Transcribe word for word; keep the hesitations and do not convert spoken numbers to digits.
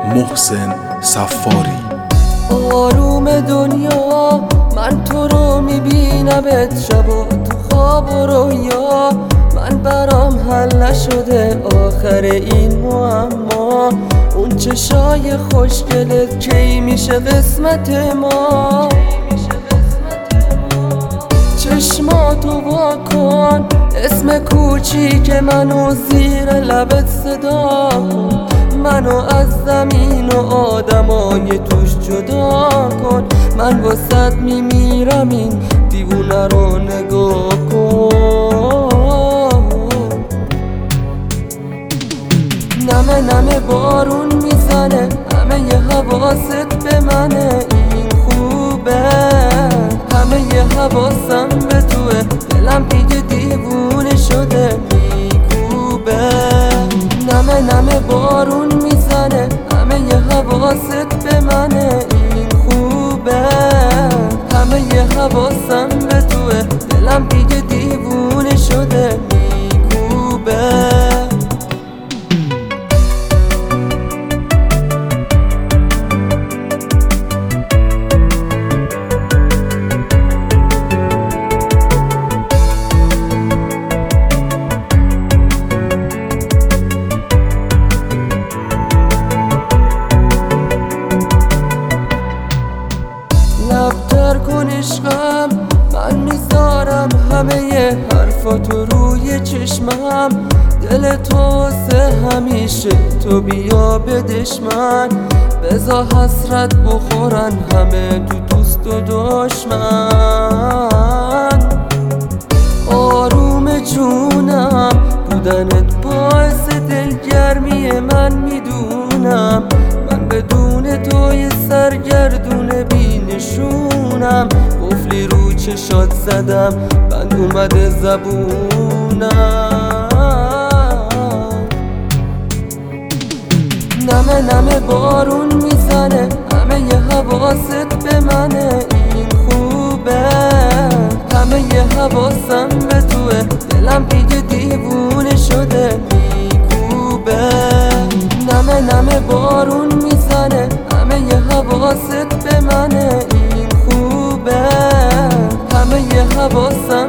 محسن صفاری. آروم دنیا من تو رو میبینمت شبا تو خواب و رویا، من برام حل نشده آخر این معما. اون چشای خوشگلت کی میشه قسمت ما؟ چشماتو وا کن، اسم کوچیک منو زیر لبت صدا کن، منو از زمین و آدمای توش جدا کن. من واسط میمیرم این دیوونه رو نگاه کن. نمه نمه بارون میزنه، همه ی حواست به منه، این خوبه همه ی حواسم به توه، دلم دیگه دیوونه شده میکوبه. نمه نمه بارون میزنه، همه ی حواست به منه، این خوبه همه ی حواسم به توه، دلم دیگه دیوونه شده میکوبه. لبتر کن عشقم، من میذارم همه ی حرفاتو روی چشمم، دل تو واسه همیشه تو بیا بدشمن، بزا حسرت بخورن همه تو دوست و دشمن. آروم جونم بودنت باعث دلگرمی من میدونم، من بدون توی سرگردون بی نشونم. قفلی رو چشات زدم بند اومده زبونم. نمه نمه بارون میزنه، همه ی حواست به منه، این خوبه همه ی حواسم به توه، دلم دیگه دیوونه شده میکوبه. نمه نمه بارون میزنه، همه ی حواست به منه، این خوبه همه ی حواسم